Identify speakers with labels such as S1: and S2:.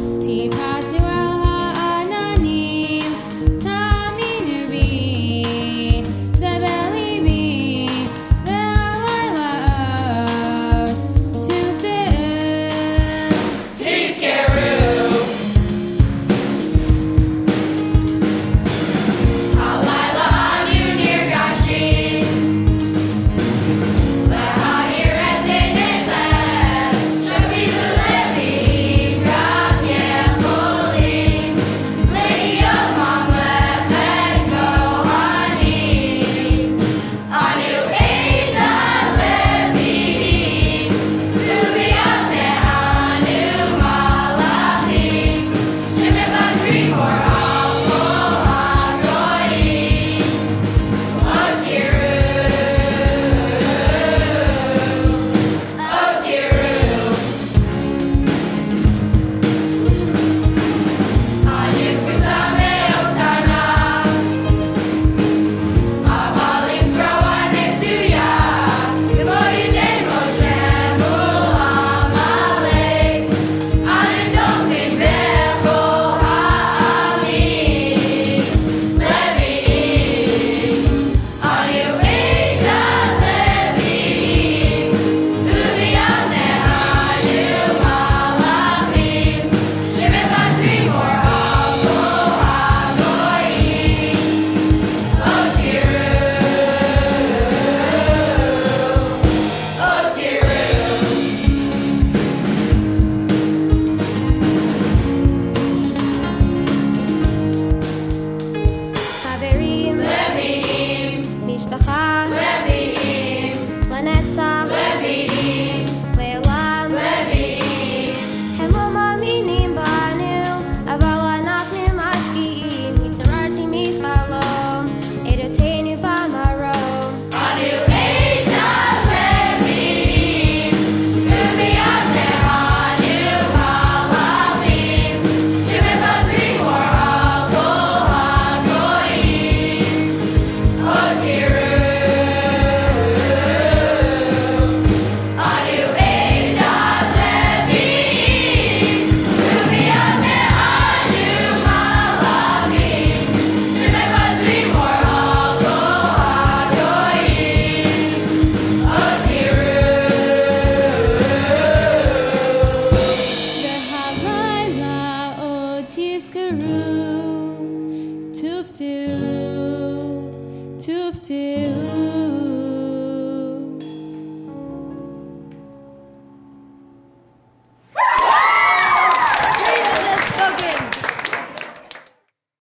S1: טיפסנו על העננים, תאמינו בי, זה בליבי, והלילה עוד תופתעו. תזכרו, הלילה אנו נרגשים, להאיר את עיניכם, שביל לבים גם יכולים להיות ממלכת כהנים. אנו עיד הלוויים, וביד אנו מלאכים, שמבקרים אור על כל הגויים. Oh, תראו, אנו קבוצה מאוד קטנה, אבל עם זרוע נטויה, כמו ידי משה מול עמלק, אנו דוחים בכל העמים. לוויים, אנו עיד הלוויים, וביד אנו מלאכים, שמבקרים אור על כל הגויים. Oh, חברים, לוויים, משפחה, לוויים, לנצח, לוויים, לעולם, לוויים. הם לא מאמינים בנו, אבל אנחנו משקיעים, התעוררתי מחלום, עדותינו במרום. אנו עיד הלוויים, וביד אנו מלאכים, שמבשרים אור על כל הגויים. Oh, תראו, אנו עיד הלוויים, וביד אנו מלאכים, שמבשרים אור על כל הגויים. Oh, והלילה עוד תזכרו, תופתעו, תופתעו.